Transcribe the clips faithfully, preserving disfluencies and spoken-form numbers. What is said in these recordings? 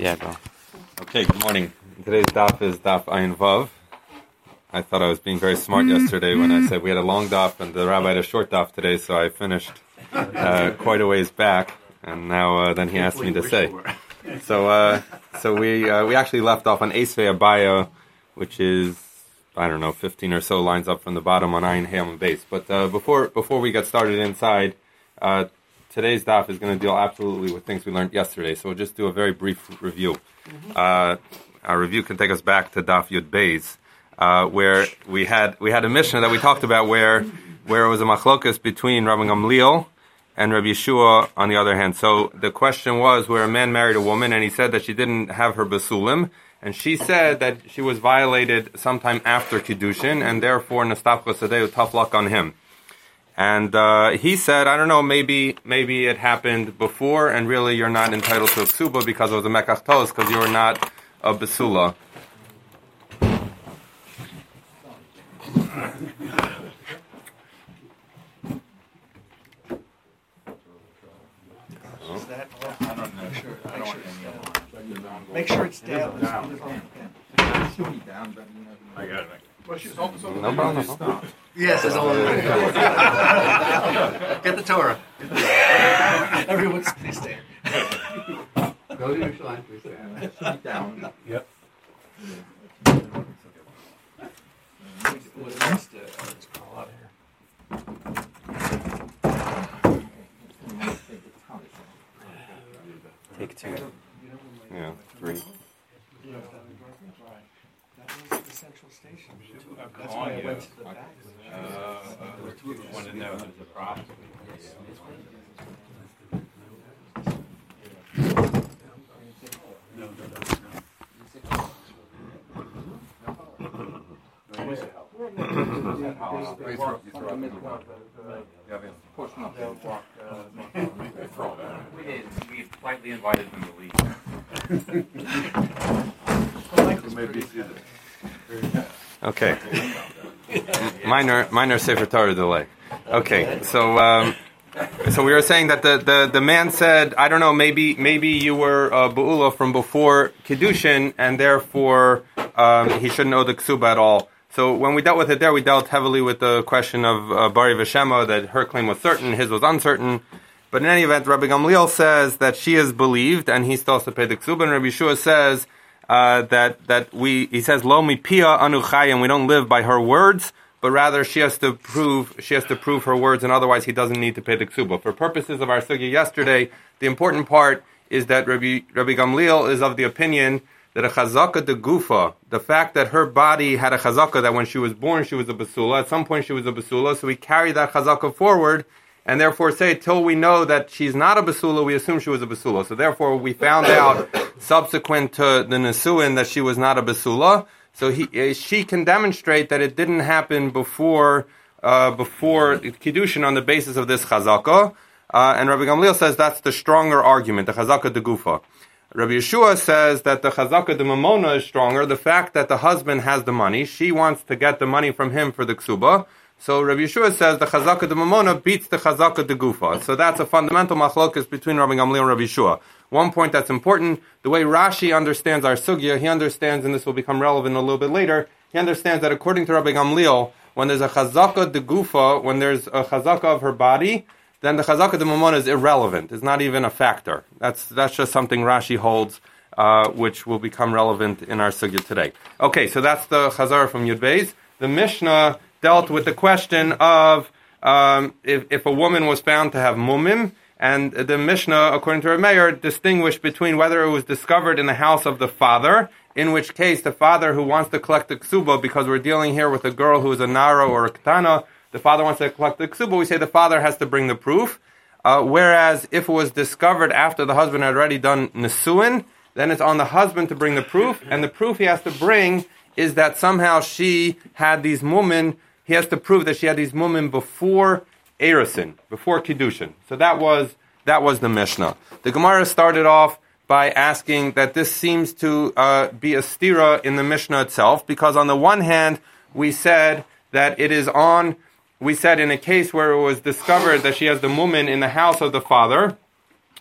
Yeah, go. Okay, good morning. Today's daf is daf Ayin Vav. I thought I was being very smart yesterday when I said we had a long daf and the rabbi had a short daf today, so I finished uh, quite a ways back, and now uh, then he asked me to say. So uh, so we uh, we actually left off on Esvei Abaya, which is, I don't know, fifteen or so lines up from the bottom on Ayin Hayam base. But uh, before before we get started inside, uh, today's daf is going to deal absolutely with things we learned yesterday, so we'll just do a very brief review. Uh, our review can take us back to daf Yud Beis, uh, where we had we had a Mishnah that we talked about where where it was a machlokas between Rabbi Gamliel and Rabbi Yeshua on the other hand. So the question was where a man married a woman and he said that she didn't have her basulim, and she said that she was violated sometime after Kiddushin, and therefore Nastafcha Sadeu, tough luck on him. And uh, he said, I don't know, maybe maybe it happened before, and really you're not entitled to a ksuba because it was a mekach tos, because you were not a basula. Make sure it's down. I got it. No problem. No. Yes, it's all Get the Torah. Everyone's please stand. Go to your shrine, please stand. Sit down. Yep. What's next? Uh, let's call out here. Take two. Yeah, three. That was the central station. That's why I went to the back. One in there was a prop. We did. We politely invited them to leave. Okay. Minor, minor Sefer Torah delay. Okay, so um, so we were saying that the, the, the man said, I don't know, maybe maybe you were uh, Ba'ula from before Kiddushin, and therefore um, he shouldn't owe the ksuba at all. So when we dealt with it there, we dealt heavily with the question of uh, Bari Veshema, that her claim was certain, his was uncertain. But in any event, Rabbi Gamliel says that she is believed, and he still has to pay the ksuba, and Rabbi Yeshua says uh, that that we, he says, Lo mi pia anu chayim, we don't live by her words, but rather she has to prove she has to prove her words, and otherwise he doesn't need to pay the ksuba. For purposes of our sugya yesterday, the important part is that Rabbi, Rabbi Gamliel is of the opinion that a chazaka de gufa, the fact that her body had a chazaka, that when she was born she was a basula, at some point she was a basula, so we carry that chazaka forward, and therefore say, till we know that she's not a basula, we assume she was a basula. So therefore we found out subsequent to the nesuin that she was not a basula. So he, she can demonstrate that it didn't happen before uh, before Kiddushin on the basis of this chazaka. Uh, and Rabbi Gamliel says that's the stronger argument, the chazaka de gufa. Rabbi Yeshua says that the chazaka de mamona is stronger, the fact that the husband has the money, she wants to get the money from him for the ksuba. So Rabbi Yeshua says the chazaka de mamona beats the chazaka de gufa. So that's a fundamental machlokas between Rabbi Gamliel and Rabbi Yeshua. One point that's important, the way Rashi understands our sugya, he understands, and this will become relevant a little bit later, he understands that according to Rabbi Gamliel, when there's a chazaka de gufa, when there's a chazaka of her body, then the chazaka de mamona is irrelevant. It's not even a factor. That's that's just something Rashi holds, uh, which will become relevant in our sugya today. Okay, so that's the chazara from Yud Beis. The Mishnah dealt with the question of um, if, if a woman was found to have mumim, and the Mishnah, according to Rav Meir, distinguished between whether it was discovered in the house of the father, in which case the father who wants to collect the ksuba, because we're dealing here with a girl who is a nara or a ketana, the father wants to collect the ksuba, we say the father has to bring the proof. Uh, whereas if it was discovered after the husband had already done nesuin, then it's on the husband to bring the proof, and the proof he has to bring is that somehow she had these mumin, he has to prove that she had these mumin before Erusin, before Kiddushin. So that was that was the Mishnah. The Gemara started off by asking that this seems to uh, be a stira in the Mishnah itself, because on the one hand, we said that it is on, we said in a case where it was discovered that she has the mumin in the house of the father,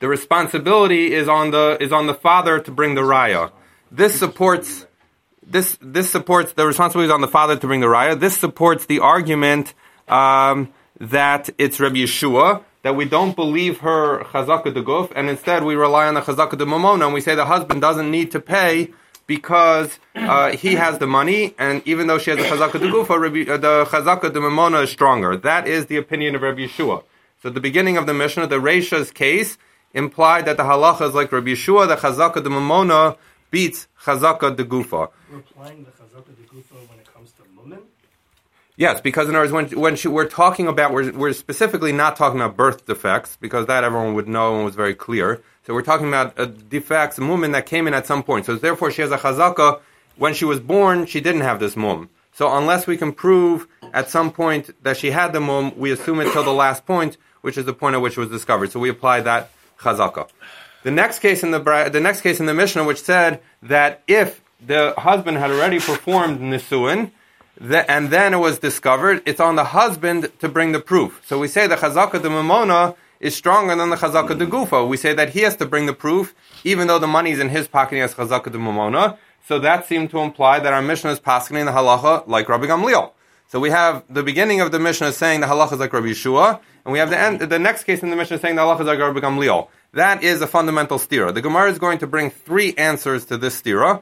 the responsibility is on the is on the father to bring the raya. This supports this this supports the responsibility is on the father to bring the raya. This supports the argument um, that it's Rabbi Yeshua, that we don't believe her chazaka de guf, and instead we rely on the chazaka de mamona, and we say the husband doesn't need to pay because uh, he has the money, and even though she has a chazaka de gufa, Rabbi, uh, the chazaka de mamona is stronger. That is the opinion of Rabbi Yeshua. So at the beginning of the Mishnah, the Reisha's case implied that the halacha is like Rabbi Yeshua, the chazaka de mamona beats chazaka de gufa. We're applying the chazaka de gufa when it comes to mumen? Yes, because in other words, when, when she, we're talking about, we're, we're specifically not talking about birth defects, because that everyone would know and was very clear. So we're talking about uh, defects, mum that came in at some point. So therefore she has a chazaka. When she was born, she didn't have this mum. So unless we can prove at some point that she had the mum, we assume it till the last point, which is the point at which it was discovered. So we apply that chazaka. The next case in the the next case in the Mishnah, which said that if the husband had already performed nisuin, the, and then it was discovered, it's on the husband to bring the proof. So we say the chazaka de mamona is stronger than the chazaka de gufa. We say that he has to bring the proof, even though the money is in his pocket, he has chazaka de mamona. So that seemed to imply that our Mishnah is passing in the halacha like Rabbi Gamliel. So we have the beginning of the Mishnah saying the halacha is like Rabbi Yeshua, and we have the end, the next case in the Mishnah saying the halacha is like Rabbi Gamliel. That is a fundamental stira. The Gemara is going to bring three answers to this stira.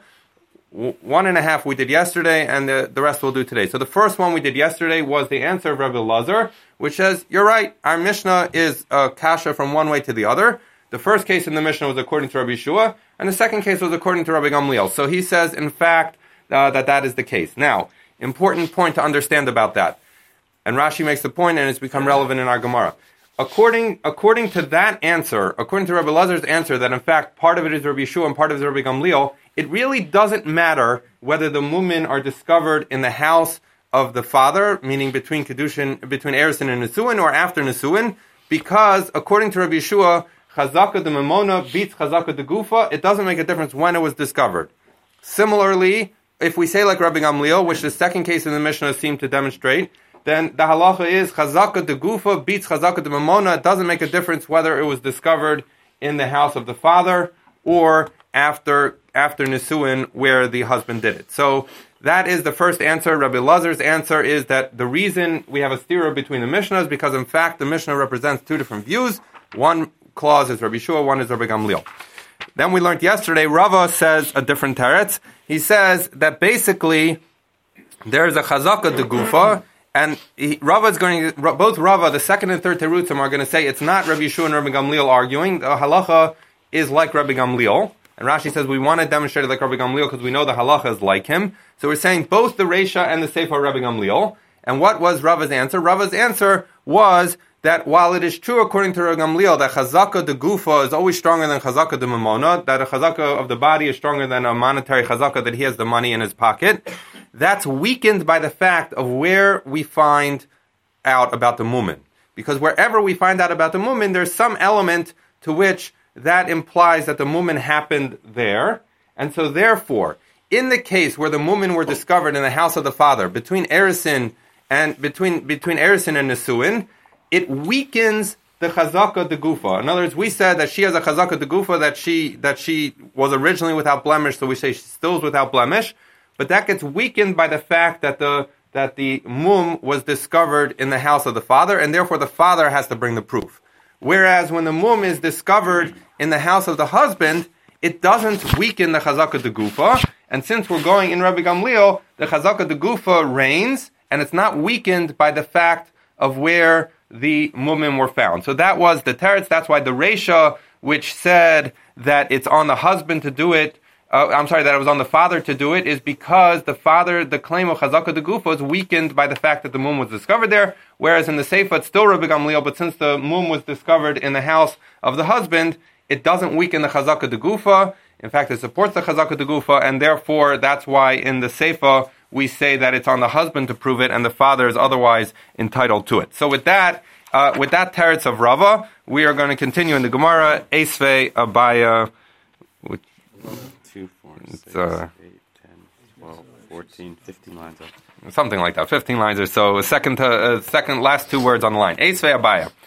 One and a half we did yesterday, and the, the rest we'll do today. So the first one we did yesterday was the answer of Rabbi Lazar, which says, you're right, our Mishnah is uh, kasha from one way to the other. The first case in the Mishnah was according to Rabbi Yeshua, and the second case was according to Rabbi Gamliel. So he says, in fact, uh, that that is the case. Now, important point to understand about that. And Rashi makes the point, and it's become relevant in our Gemara. According, according to that answer, according to Rabbi Lazar's answer, that in fact part of it is Rabbi Yeshua and part of it is Rabbi Gamliel, it really doesn't matter whether the mumin are discovered in the house of the father, meaning between Kedushin, between Erusin and Nisuin, or after Nisuin, because according to Rabbi Yeshua, Chazaka de Mamona beats Chazaka de Gufa. It doesn't make a difference when it was discovered. Similarly, if we say like Rabbi Gamliel, which the second case in the Mishnah seemed to demonstrate, then the halacha is Chazaka de Gufa beats Chazaka de Mamona. It doesn't make a difference whether it was discovered in the house of the father or after after Nisuin where the husband did it. So that is the first answer. Rabbi Lazar's answer is that the reason we have a stira between the Mishnahs because in fact the Mishnah represents two different views. One clause is Rabbi Yeshua, one is Rabbi Gamliel. Then we learned yesterday, Rava says a different teretz. He says that basically there's a chazaka de gufa, and he, Rava is going to, both Rava, the second and third terutzim, are going to say it's not Rabbi Yeshua and Rabbi Gamliel arguing. The halacha is like Rabbi Gamliel. And Rashi says we want to demonstrate it like Rabbi Gamliel because we know the halacha is like him. So we're saying both the Reisha and the Sefer are Rabbi Gamliel. And what was Rava's answer? Rava's answer was that while it is true according to Rabbi Gamliel that chazaka de gufa is always stronger than chazaka de mamona, that a chazaka of the body is stronger than a monetary chazaka that he has the money in his pocket, that's weakened by the fact of where we find out about the mumin. Because wherever we find out about the mumin, there's some element to which that implies that the mumin happened there. And so therefore, in the case where the mumin were discovered in the house of the father, between Erusin and between between Erusin and Nisuin, it weakens the chazaka de gufa. In other words, we said that she has a chazaka de gufa, that she that she was originally without blemish, so we say she still is without blemish, but that gets weakened by the fact that the that the mum was discovered in the house of the father, and therefore the father has to bring the proof. Whereas when the mum is discovered in the house of the husband, it doesn't weaken the chazaka de gufa, and since we're going in Rabbi Gamliel, the chazaka de gufa reigns, and it's not weakened by the fact of where the mumim were found. So that was the teretz. That's why the Reisha, which said that it's on the husband to do it, uh, I'm sorry, that it was on the father to do it, is because the father, the claim of chazaka de gufa is weakened by the fact that the mum was discovered there, whereas in the Seifa it's still Rabbi Gamliel, but since the mum was discovered in the house of the husband, it doesn't weaken the chazaka de gufa. In fact, it supports the chazaka de gufa, and therefore that's why in the Seifa we say that it's on the husband to prove it, and the father is otherwise entitled to it. So with that, uh, with that teretz of Rava, we are going to continue in the Gemara, Esvei Abaya, which, two, four, six, uh, eight, ten, twelve, fourteen, fifteen lines up. Something like that, fifteen lines or so. Second, to, uh, second, last two words on the line. Esvei Abaya.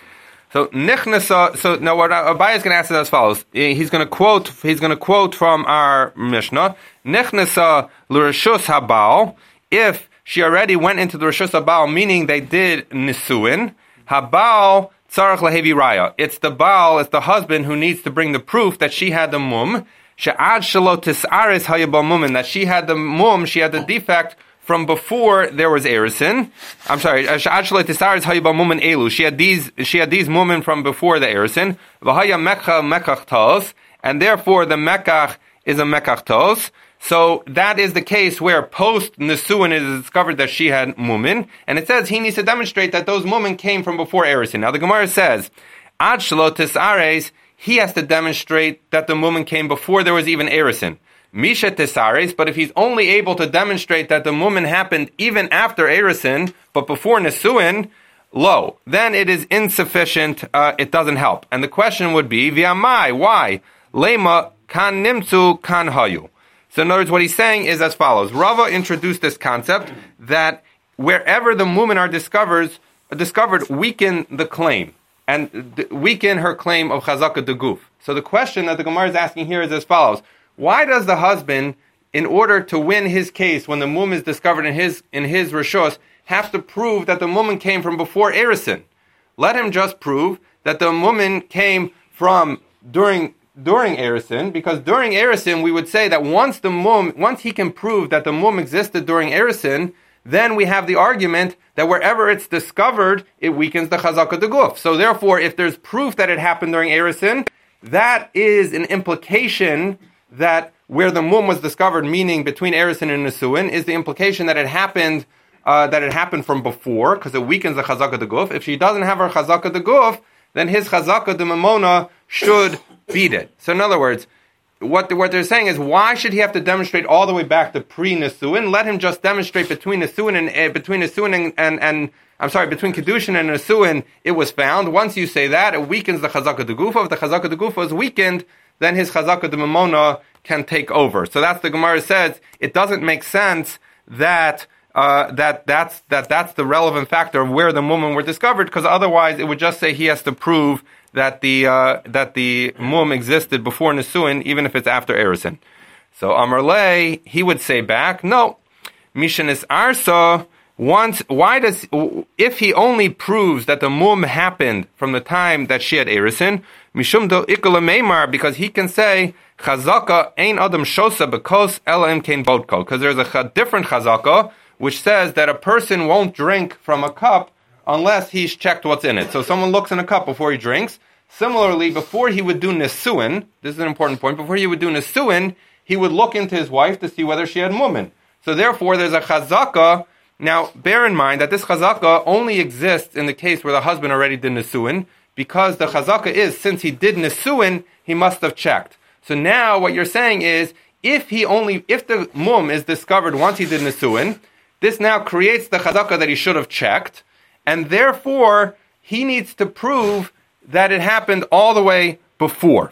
So nichnasa. So now what Abaye is going to answer as follows. He's going to quote. He's going to quote from our Mishnah. Nichnasa l'reshus habal. If she already went into the reshus habal, meaning they did nisuin, habal tzarach lehevi raya. It's the baal, it's the husband who needs to bring the proof that she had the mum. She'ad shelo tisaris hayabal mumin. That she had the mum. She had the defect from before there was erisin. I'm sorry. She'ad shelo tisaris hayabal mumin elu. She had these. She had these mumin from before the erisin. V'haya mekach mekach tos. And therefore the mekach is a mekach tos. So that is the case where post Nisuin it is discovered that she had mumin, and it says he needs to demonstrate that those mumin came from before erisin. Now the Gemara says, Ad shelo tisares, he has to demonstrate that the mumin came before there was even erisin. Misha tisares, but if he's only able to demonstrate that the mumin happened even after erisin, but before Nisuin, lo, then it is insufficient, uh, it doesn't help. And the question would be, V'amai, why? Lema kan nimtzu kan hayu. So in other words, what he's saying is as follows. Rava introduced this concept that wherever the mumin are discovered, discovered weaken the claim, and weaken her claim of chazaka deguf. So the question that the Gemara is asking here is as follows. Why does the husband, in order to win his case when the mumin is discovered in his in his reshus, have to prove that the mumin came from before erisin? Let him just prove that the mumin came from during during erisin, because during erisin we would say that once the mum, once he can prove that the mum existed during erisin, then we have the argument that wherever it's discovered, it weakens the chazaka deguf. So therefore, if there's proof that it happened during erisin, that is an implication that where the mum was discovered, meaning between erisin and nisuin, is the implication that it happened uh, that it happened from before, because it weakens the chazaka deguf. If she doesn't have her chazaka deguf, then his chazaka de mamona should beat it. So in other words, what what they're saying is, why should he have to demonstrate all the way back to pre-Nisuin? Let him just demonstrate between Nisuin and uh, between Nisuin and, and and I'm sorry, between Kedushin and Nisuin, it was found. Once you say that, it weakens the Chazaka de Gufa. If the Chazaka de Gufa is weakened, then his Chazaka de Mamona can take over. So that's the Gemara says. It doesn't make sense that uh, that that's that that's the relevant factor of where the women were discovered, because otherwise it would just say he has to prove that the uh, that the mum existed before Nisuin, even if it's after Erisin. So Amar Le, he would say back, no, Mishan is Arsa. Once, why does if he only proves that the mum happened from the time that she had Erisin, Mishum do ikala meimar, because he can say Chazaka ein adam shosa because elam kain bodko, because there's a different Chazaka which says that a person won't drink from a cup unless he's checked what's in it. So someone looks in a cup before he drinks. Similarly, before he would do Nisuin, this is an important point, before he would do Nisuin, he would look into his wife to see whether she had mumin. So therefore, there's a Chazaka. Now, bear in mind that this Chazaka only exists in the case where the husband already did Nisuin, because the Chazaka is, since he did Nisuin, he must have checked. So now what you're saying is, if he only, if the mum is discovered once he did Nisuin, this now creates the Chazaka that he should have checked, and therefore, he needs to prove that it happened all the way before.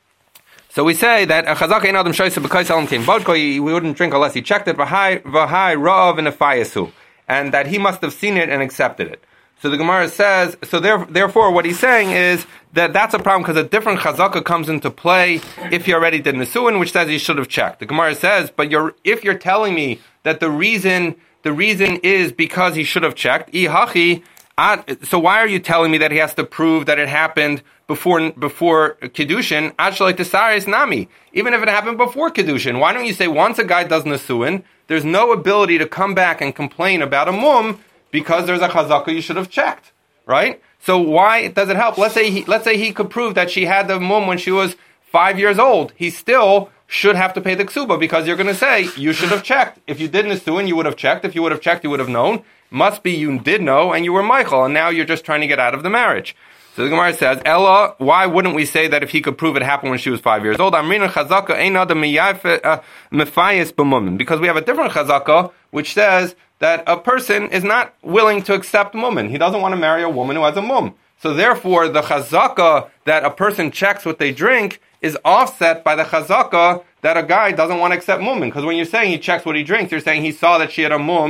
So we say that a chazaka ein adam shoyse b'kais alam kein vodka, we wouldn't drink unless he checked it, v'hai v'hai ra'av and afayasu, and that he must have seen it and accepted it. So the Gemara says, so there, therefore what he's saying is that that's a problem, because a different chazaka comes into play if he already did Nisuin, which says he should have checked. The Gemara says, but you're, if you're telling me that the reason the reason is because he should have checked, ihachi, so why are you telling me that he has to prove that it happened before before Kedushin? Actually, Tesaris Nami. Even if it happened before Kedushin, why don't you say once a guy does Nisuin, there's no ability to come back and complain about a mum because there's a chazaka you should have checked, right? So why does it help? Let's say he, let's say he could prove that she had the mum when she was five years old. He still should have to pay the ksuba, because you're going to say you should have checked. If you did Nisuin, you would have checked. If you would have checked, you would have known. Must be you did know, and you were Michael, and now you're just trying to get out of the marriage. So the Gemara says, Ella, why wouldn't we say that if he could prove it happened when she was five years old? Amrina chazaka ein adam mefayis b'mumin. Because we have a different chazaka, which says that a person is not willing to accept mumin. He doesn't want to marry a woman who has a mum. So therefore, the chazaka that a person checks what they drink is offset by the chazaka that a guy doesn't want to accept mumin. Because when you're saying he checks what he drinks, you're saying he saw that she had a mum,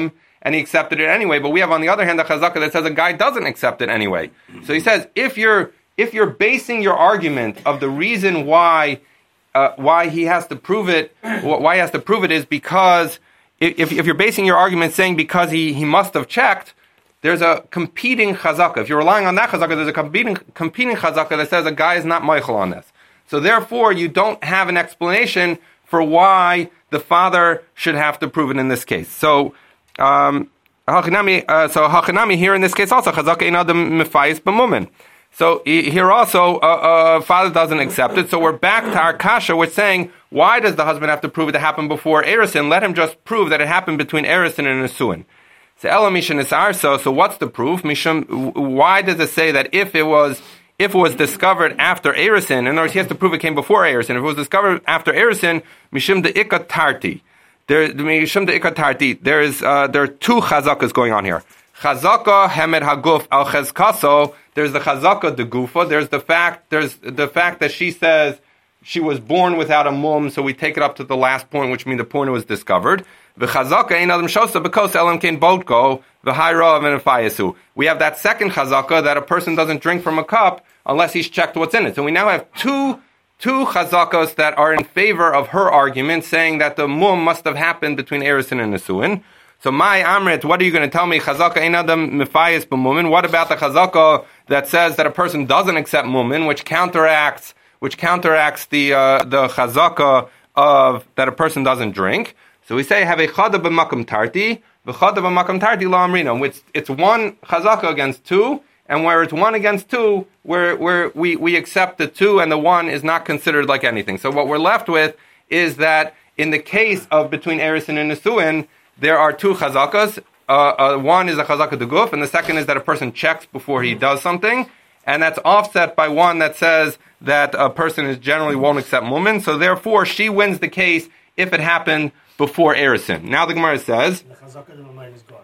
and he accepted it anyway. But we have, on the other hand, the chazaka that says a guy doesn't accept it anyway. So he says, if you're if you're basing your argument of the reason why uh, why he has to prove it, why he has to prove it is because if if you're basing your argument saying because he, he must have checked, there's a competing chazaka. If you're relying on that chazaka, there's a competing competing chazaka that says a guy is not meichel on this. So therefore, you don't have an explanation for why the father should have to prove it in this case. So, um, hachinami, uh, so hachinami here in this case also chazaka ein adam mefayis b'mumin. So here also, uh, uh, father doesn't accept it. So we're back to our kasha, which is saying, why does the husband have to prove it to happen before erisin? Let him just prove that it happened between erisin and nesuin. So ela mishan is arso. So what's the proof? Mishum. Why does it say that if it was if it was discovered after erisin, in other words, he has to prove it came before erisin. If it was discovered after erisin, mishum de ikat tarti. There, mishum de ikat tarti. There is uh, there are two chazakas going on here. Chazaka hemed haguf al chezkaso. There's the chazaka de gufa. There's the fact. There's the fact that she says she was born without a mum. So we take it up to the last point, which means the point it was discovered. V'chazaka ein adam shosa because elam kein botko v'hayra v'nefayasu. We have that second chazaka that a person doesn't drink from a cup unless he's checked what's in it. So we now have two two chazakas that are in favor of her argument, saying that the mum must have happened between erisin and nesuin. So my amrit, what are you going to tell me? Chazaka ein adam mefayis b'mumin. What about the chazaka that says that a person doesn't accept mumin, which counteracts which counteracts the uh, the chazaka of that a person doesn't drink? So we say have a chada b'makam tarti, v'chada b'makam tarti la amrina. Which it's one chazaka against two, and where it's one against two, where where we we accept the two and the one is not considered like anything. So what we're left with is that in the case of between erisin and nesuin, there are two chazakas. Uh, uh, one is a chazaka de guf, and the second is that a person checks before he does something, and that's offset by one that says that a person is generally won't accept mumin. So therefore, she wins the case if it happened before erisin. Now the Gemara says The chazaka de mumin is gone.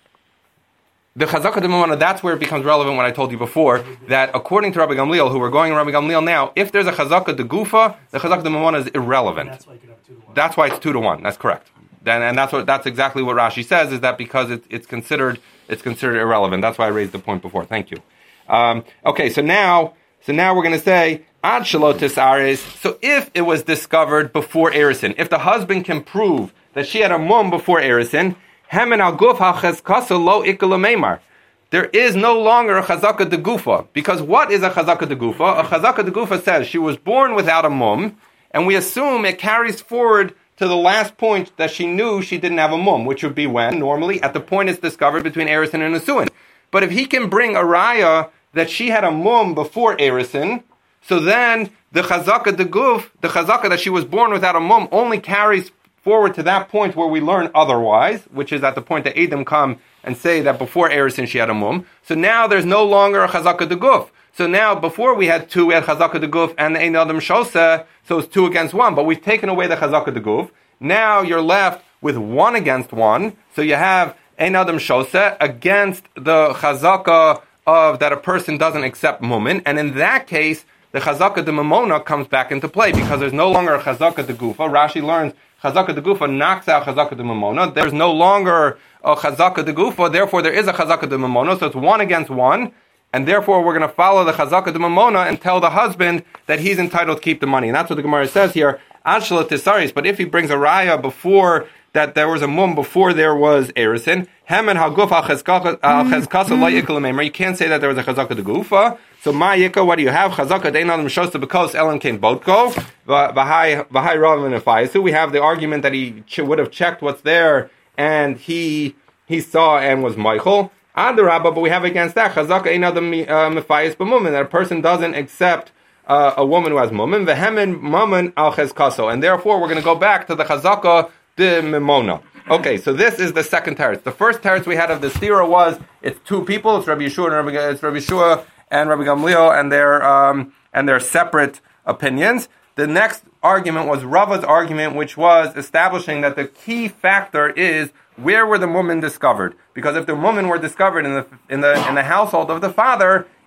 The chazaka de mumin, that's where it becomes relevant. What I told you before, that according to Rabbi Gamliel, who we're going to Rabbi Gamliel now, if there's a chazaka de gufa, the chazaka de mumin is irrelevant. And that's why you can have two to one. That's why it's two to one. That's correct. And, and that's what that's exactly what Rashi says, is that because it, it's considered it's considered irrelevant. That's why I raised the point before. Thank you. Um, okay, so now so now we're going to say ad shalotis aris. So if it was discovered before erisin, if the husband can prove that she had a mum before erisin, hemen al guf ha chezkasa lo ikala meimar. There is no longer a chazaka de gufa, because what is a chazaka de gufa? A chazaka de gufa says she was born without a mum, and we assume it carries forward to the last point that she knew she didn't have a mum, which would be when, normally, at the point it's discovered between erisin and nesuin. But if he can bring a raya that she had a mum before erisin, so then the chazaka de guf, the chazaka that she was born without a mum, only carries forward to that point where we learn otherwise, which is at the point that Edom come and say that before erisin she had a mum. So now there's no longer a chazaka de guf. So now, before we had two, we had chazaka de guf and the ein adam shosa, so it's two against one. But we've taken away the chazaka de guf. Now you're left with one against one. So you have ein adam shosa against the chazaka of that a person doesn't accept mumin. And in that case, the chazaka de mamona comes back into play because there's no longer a chazaka de gufa. Rashi learns chazaka de gufa knocks out chazaka de mamona. There's no longer a chazaka de gufa. Therefore, there is a chazaka de mamona. So it's one against one. And therefore, we're going to follow the chazaka de mamona and tell the husband that he's entitled to keep the money. And that's what the Gemara says here. Ashla tisaris. But if he brings a raya before that there was a mum before there was erisin, hemen haguf al chezkasa lo yikal meimar. You can't say that there was a chazaka de gufa. So my yika, what do you have? Chazaka de adam shosta because elam came botko v'hai v'hai rav v'nefayasu. So we have the argument that he would have checked what's there and he he saw and was meichel. Adarabba, but we have against that chazaka ein adam mefayis b'mumin, that a person doesn't accept uh, a woman who has mumin vehemen mumin al chezkaso, and therefore we're going to go back to the chazaka de mimona. Okay, so this is the second teretz. The first teretz we had of the stira was it's two people. It's Rabbi Yeshua and Rabbi, it's Rabbi Yeshua and Rabbi Gamliel, and their um, and their separate opinions. The next argument was Rava's argument, which was establishing that the key factor is where were the women discovered? Because if the women were discovered in the in the in the household of the father,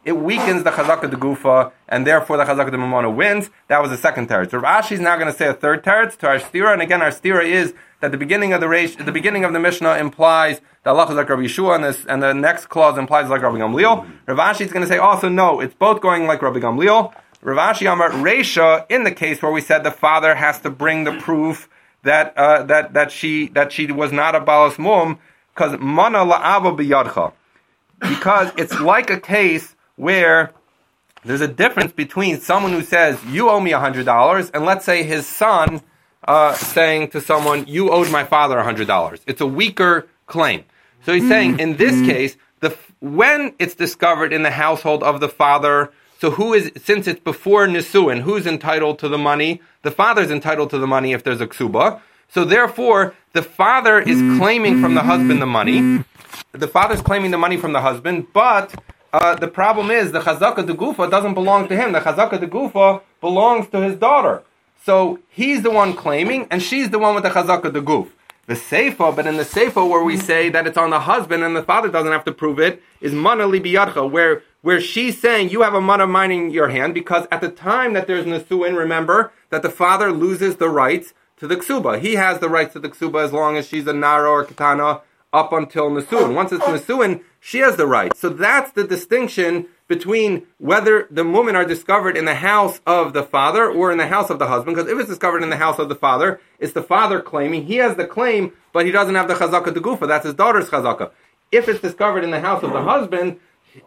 it weakens the chazaka de gufa, and therefore the chazaka de mamona wins. That was the second teretz. Rav Ashi is now going to say a third teretz to our stira, and again our stira is that the beginning of the reish, the beginning of the Mishnah implies that Allah is like Rabbi Yeshua, and, this, and the next clause implies like Rabbi Gamliel. Rav Ashi is going to say also no, it's both going like Rabbi Gamliel. Rav Ashi Amar Reisha, in the case where we said the father has to bring the proof that uh, that that she that she was not a balas mum, because mana la'ava biyadcha, because it's like a case where there's a difference between someone who says you owe me a hundred dollars, and let's say his son uh, saying to someone you owed my father a hundred dollars. It's a weaker claim. So he's saying in this case, the when it's discovered in the household of the father. So who is, since it's before Nisuin, who's entitled to the money? The father's entitled to the money if there's a ksuba. So therefore, the father is claiming from the husband the money. The father's claiming the money from the husband, but uh, the problem is the chazaka de gufa doesn't belong to him. The chazaka de gufa belongs to his daughter. So he's the one claiming, and she's the one with the chazaka de guf. The seifa, but in the seifa where we say that it's on the husband and the father doesn't have to prove it, is mana li biyadcha, where where she's saying you have a mana mine in your hand, because at the time that there's nisuin, remember that the father loses the rights to the ksuba. He has the rights to the ksuba as long as she's a nara or katana up until nisuin. Once it's nisuin, she has the rights. So that's the distinction between whether the women are discovered in the house of the father or in the house of the husband. Because if it's discovered in the house of the father, it's the father claiming. He has the claim, but he doesn't have the chazaka de gufa. That's his daughter's chazaka. If it's discovered in the house of the husband,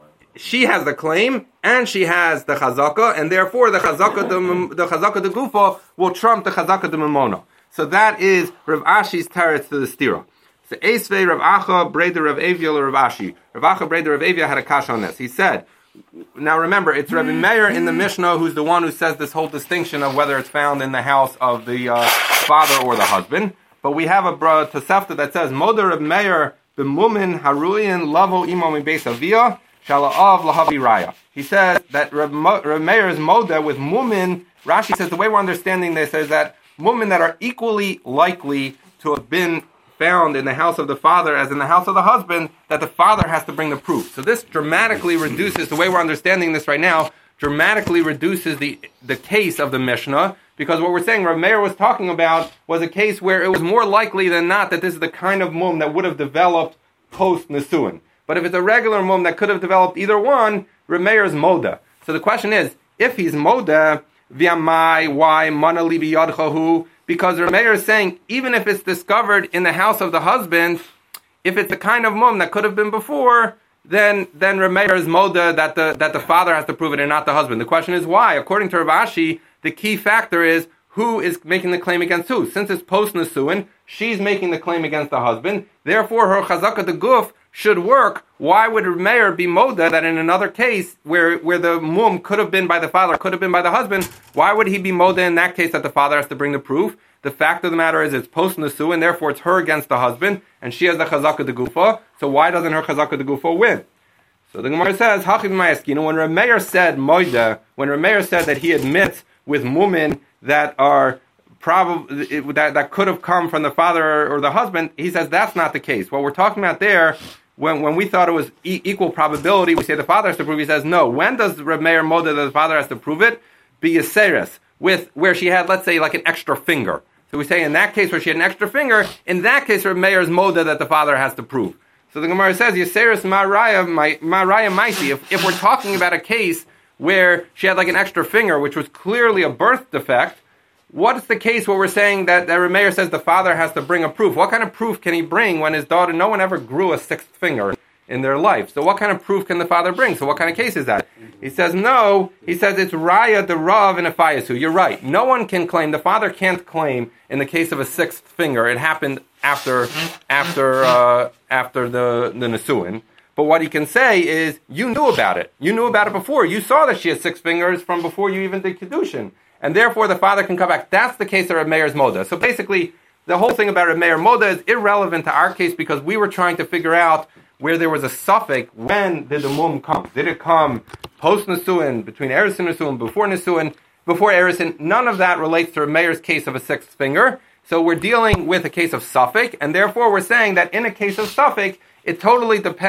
she has the claim and she has the chazaka, and therefore the chazaka de, the chazaka de gufa will trump the chazaka de mamona. So that is Rav Ashi's teretz to the stira. So Esvei Rav Acha Breder Rav Avia or Rav Ashi. Rav Acha Breder Rav Avia had a kasha on this. He said, now remember, it's Rabbi Meir in the Mishnah who's the one who says this whole distinction of whether it's found in the house of the uh, father or the husband. But we have a bra Tosefta that says, Moder Rav Meir b'mumin haruyin lavo imo mi beis avia shala'av lahavi raya. He says that Rav, Mo, Rav Meir's moda with mumin, Rashi says the way we're understanding this is that women that are equally likely to have been found in the house of the father as in the house of the husband, that the father has to bring the proof. So this dramatically reduces, the way we're understanding this right now, dramatically reduces the, the case of the Mishnah, because what we're saying Rav Meir was talking about was a case where it was more likely than not that this is the kind of mum that would have developed post-Nisuin. But if it's a regular mum that could have developed either one, Rav Meir is moda. So the question is, if he's moda, v'amai, why, mana li biyadchahu? Because Rav Meir is saying, even if it's discovered in the house of the husband, if it's the kind of mum that could have been before, then then Rav Meir is moda that the that the father has to prove it and not the husband. The question is why? According to Rav Ashi, the key factor is who is making the claim against who. Since it's post Nisuin, she's making the claim against the husband. Therefore, her chazaka de guf should work. Why would Rav Meir be moda that in another case where, where the mum could have been by the father, could have been by the husband, why would he be moda in that case that the father has to bring the proof? The fact of the matter is it's post Nesu, and therefore it's her against the husband, and she has the chazaka de gufa, so why doesn't her chazaka de gufa win? So the Gemara says, Hachid Mayaskina, when Rav Meir said moida, when Rav Meir said that he admits with mumin that are probably that, that could have come from the father or the husband, he says that's not the case. What we're talking about there, when when we thought it was e- equal probability, we say the father has to prove. He says no. When does Rav Meir moda that the father has to prove it? Be Yaseris, with where she had, let's say, like an extra finger. So we say in that case where she had an extra finger, in that case Rav Meir's moda that the father has to prove. So the Gemara says Yaseris Maraya Maraya Maisi. If if we're talking about a case where she had like an extra finger, which was clearly a birth defect, what's the case where we're saying that, that Rav Meir says the father has to bring a proof? What kind of proof can he bring when his daughter, no one ever grew a sixth finger in their life? So what kind of proof can the father bring? So what kind of case is that? He says no, he says it's Raya, the Rav, and a Fayasu. You're right. No one can claim, the father can't claim in the case of a sixth finger. It happened after after uh, after the, the Nesuin. But what he can say is, you knew about it. You knew about it before. You saw that she has six fingers from before you even did Kedushin. And therefore the father can come back. That's the case of Rav Meir's moda. So basically, the whole thing about Rav Meir moda is irrelevant to our case because we were trying to figure out where there was a suffix, when did the mum come? Did it come post Nesuin, between Eris and Nesuin, before Nesuin, before Eris? None of that relates to Rav Meir's case of a sixth finger. So we're dealing with a case of suffix, and therefore we're saying that in a case of suffix, it totally depends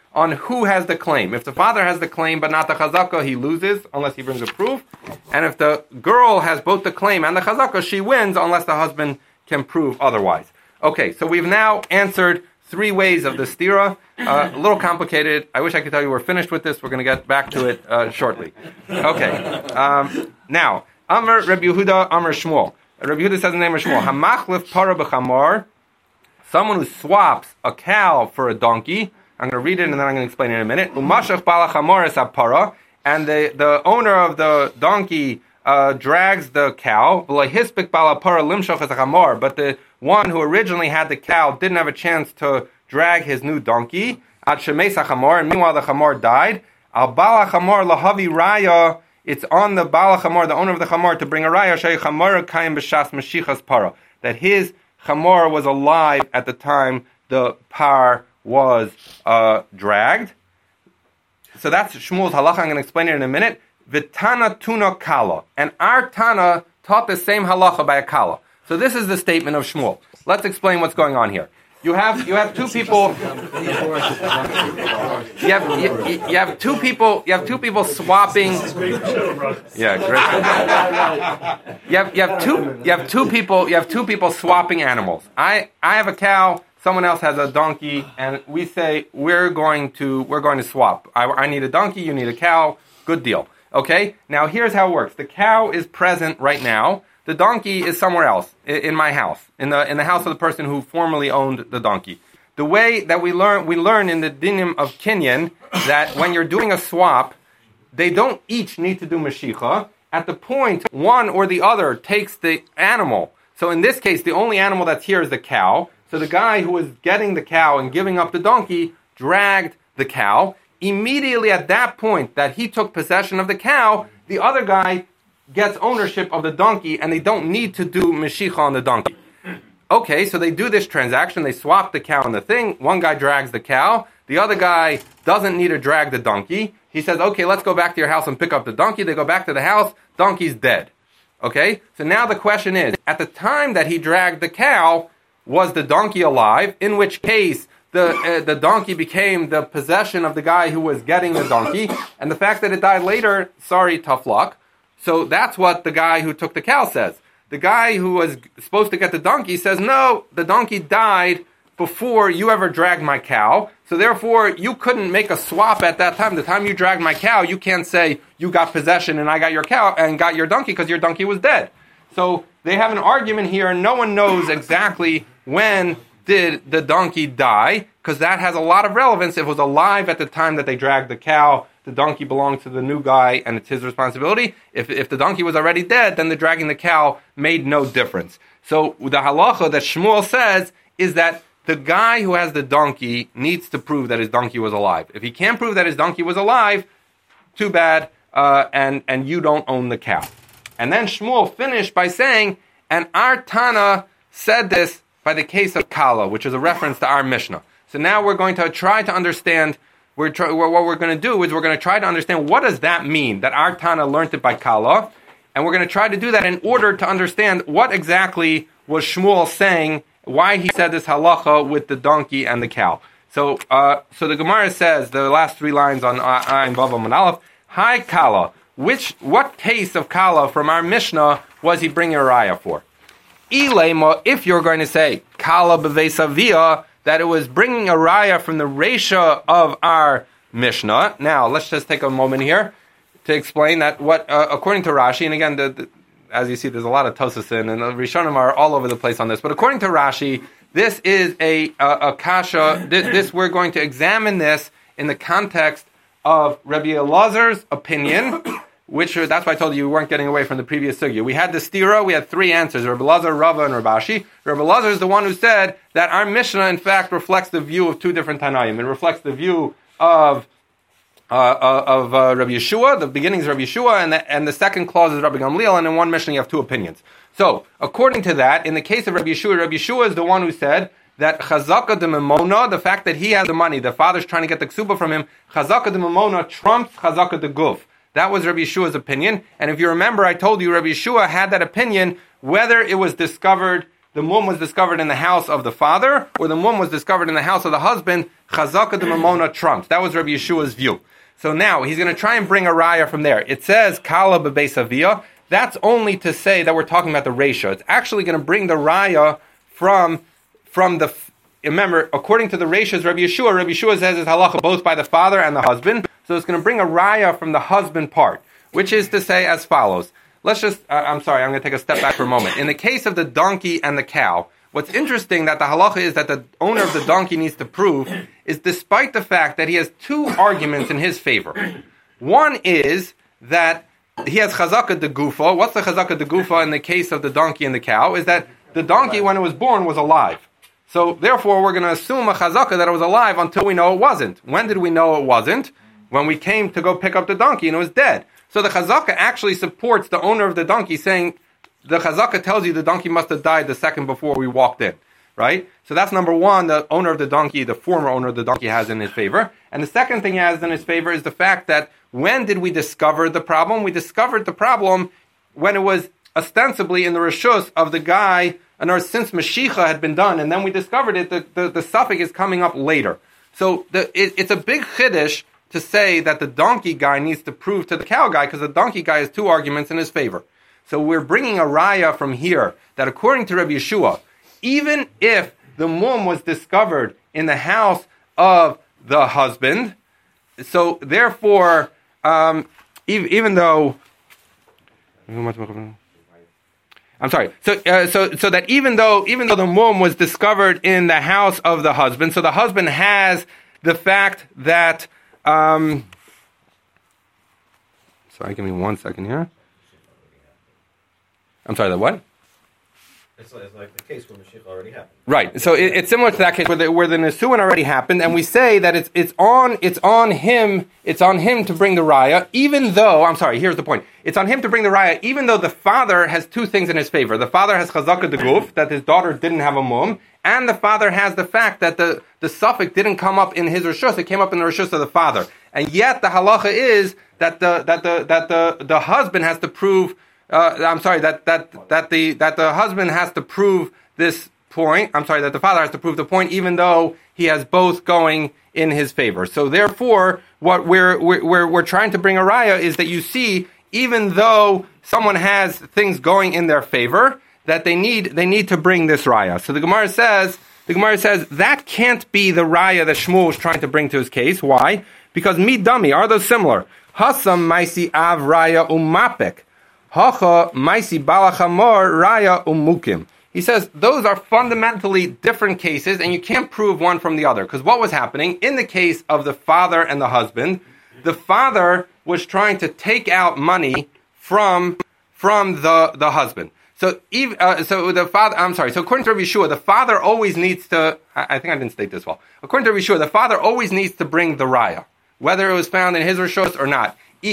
on who has the claim. If the father has the claim but not the chazaka, he loses unless he brings a proof. And if the girl has both the claim and the chazaka, she wins unless the husband can prove otherwise. Okay, so we've now answered three ways of the stira. Uh, a little complicated. I wish I could tell you we're finished with this. We're going to get back to it uh, shortly. Okay. Um, now, Amr Rabbi Yehuda, Amr Shmuel. Rabbi Yehuda says in the name of Shmuel, Hamachlif para b'chamar, someone who swaps a cow for a donkey. I'm going to read it and then I'm going to explain it in a minute. Umashach bala chamar es para, and the, the owner of the donkey uh, drags the cow. V'lehispik bala para limshach es chamar, but the one who originally had the cow didn't have a chance to drag his new donkey. Ad shemes chamar, and meanwhile the chamar died. Al bala chamar lahavi raya. It's on the bala chamar, the owner of the chamar, to bring a raya shay chamar kayim b'shas mashichas para, that his chamar was alive at the time the par was uh, dragged. So that's Shmuel's halacha. I'm going to explain it in a minute. Vitana tuna kala. And our Tana taught the same halacha by a kala. So this is the statement of Shmuel. Let's explain what's going on here. You have you have two people. You have you, you have two people. You have two people swapping. Yeah, great. You have you have two you have two people. You have two people swapping animals. I I have a cow. Someone else has a donkey, and we say we're going to we're going to swap. I, I need a donkey. You need a cow. Good deal. Okay. Now here's how it works. The cow is present right now. The donkey is somewhere else, in my house, in the in the house of the person who formerly owned the donkey. The way that we learn we learn in the dinim of Kinyan that when you're doing a swap, they don't each need to do mashicha. At the point one or the other takes the animal. So in this case, the only animal that's here is the cow. So the guy who was getting the cow and giving up the donkey dragged the cow. Immediately at that point that he took possession of the cow, the other guy gets ownership of the donkey, and they don't need to do Mashicha on the donkey. Okay, so they do this transaction, they swap the cow and the thing, one guy drags the cow, the other guy doesn't need to drag the donkey. He says, okay, let's go back to your house and pick up the donkey. They go back to the house, donkey's dead. Okay, so now the question is, at the time that he dragged the cow, was the donkey alive? In which case, the uh, the donkey became the possession of the guy who was getting the donkey, and the fact that it died later, sorry, tough luck. So that's what the guy who took the cow says. The guy who was supposed to get the donkey says, no, the donkey died before you ever dragged my cow. So therefore, you couldn't make a swap at that time. The time you dragged my cow, you can't say you got possession and I got your cow and got your donkey because your donkey was dead. So they have an argument here. No one knows exactly when did the donkey die, because that has a lot of relevance. If it was alive at the time that they dragged the cow, the donkey belongs to the new guy and it's his responsibility. If if the donkey was already dead, then the dragging the cow made no difference. So the halacha that Shmuel says is that the guy who has the donkey needs to prove that his donkey was alive. If he can't prove that his donkey was alive, too bad, uh, and, and you don't own the cow. And then Shmuel finished by saying, and our Tana said this by the case of Kala, which is a reference to our Mishnah. So now we're going to try to understand, we're try, what we're going to do is we're going to try to understand what does that mean, that our Tana learned it by Kala, and we're going to try to do that in order to understand what exactly was Shmuel saying, why he said this halacha with the donkey and the cow. So uh, so the Gemara says, the last three lines on Ayin Vav Amud Aleph, Hi Kala, which, what case of Kala from our Mishnah was he bringing a raya for? Ilema, if you're going to say Kala b'veisavia, that it was bringing a raya from the Resha of our Mishnah. Now, let's just take a moment here to explain that what, uh, according to Rashi, and again, the, the, as you see, there's a lot of Tosasin, and the Rishonim are all over the place on this, but according to Rashi, this is a, a, a kasha, this, this, we're going to examine this in the context of Rabbi Elazar's opinion, which, that's why I told you we weren't getting away from the previous sugya. We had the stira, we had three answers, Rabbi Elazar, Rava, and Rabashi. Rabbi Elazar is the one who said that our Mishnah, in fact, reflects the view of two different Tanaim. It reflects the view of uh, uh, of uh, Rabbi Yeshua, the beginning is Rabbi Yeshua, and the, and the second clause is Rabbi Gamliel, and in one Mishnah you have two opinions. So, according to that, in the case of Rabbi Yeshua, Rabbi Yeshua is the one who said that Chazaka de Memona, the fact that he has the money, the father's trying to get the ksuba from him, Chazaka de Memona trumps Chazaka de Guf. That was Rabbi Yeshua's opinion. And if you remember, I told you Rabbi Yeshua had that opinion whether it was discovered, the mum was discovered in the house of the father, or the mum was discovered in the house of the husband, Chazaka de Mamona trumps. That was Rabbi Yeshua's view. So now, he's going to try and bring a raya from there. It says, Kala bebeis avia. That's only to say that we're talking about the ratio. It's actually going to bring the raya from, from the... Remember, according to the ratios, Rabbi Yeshua, Rabbi Yeshua says it's halacha both by the father and the husband. So it's going to bring a raya from the husband part, which is to say as follows. Let's just, uh, I'm sorry, I'm going to take a step back for a moment. In the case of the donkey and the cow, what's interesting that the halacha is that the owner of the donkey needs to prove is despite the fact that he has two arguments in his favor. One is that he has chazaka de gufa. What's the chazaka de gufa in the case of the donkey and the cow? Is that the donkey, when it was born, was alive. So therefore, we're going to assume a chazaka that it was alive until we know it wasn't. When did we know it wasn't? When we came to go pick up the donkey and it was dead. So the chazaka actually supports the owner of the donkey, saying the chazaka tells you the donkey must have died the second before we walked in, right? So that's number one, the owner of the donkey, the former owner of the donkey has in his favor. And the second thing he has in his favor is the fact that when did we discover the problem? We discovered the problem when it was ostensibly in the reshus of the guy. And our, since Mashiach had been done, and then we discovered it, the, the, the suffix is coming up later. So the, it, it's a big chiddush to say that the donkey guy needs to prove to the cow guy, because the donkey guy has two arguments in his favor. So we're bringing a raya from here, that according to Rabbi Yeshua, even if the mum was discovered in the house of the husband, so therefore, um, even, even though... I'm sorry. So, uh, so, so that even though, even though the mum was discovered in the house of the husband, so the husband has the fact that. Um, sorry, give me one second here. I'm sorry. The what? It's like, it's like the case where Mashiach already happened. Right. So it, it's similar to that case where the, where the Nisuin already happened, and we say that it's it's on it's on him it's on him to bring the raya, even though I'm sorry. Here's the point. It's on him to bring the raya, even though the father has two things in his favor. The father has chazaka de guf, that his daughter didn't have a mum, and the father has the fact that the the suffix didn't come up in his reshus; it came up in the reshus of the father. And yet the halacha is that the that the that the the husband has to prove. Uh, I'm sorry that that that the that the husband has to prove this point. I'm sorry that the father has to prove the point, even though he has both going in his favor. So therefore, what we're we're we're trying to bring a raya is that you see, even though someone has things going in their favor, that they need they need to bring this raya. So the Gemara says the Gemara says that can't be the raya that Shmuel is trying to bring to his case. Why? Because me dummy are those similar? Hasam maisi av raya umapek. Hacha maisi balachamor raya umukim. He says those are fundamentally different cases, and you can't prove one from the other. Because what was happening in the case of the father and the husband, the father was trying to take out money from from the, the husband. So, uh, so the father. I'm sorry. So according to Rabbi Yeshua, the father always needs to. I, I think I didn't state this well. According to Rabbi Yeshua, the father always needs to bring the raya, whether it was found in his reshus or not.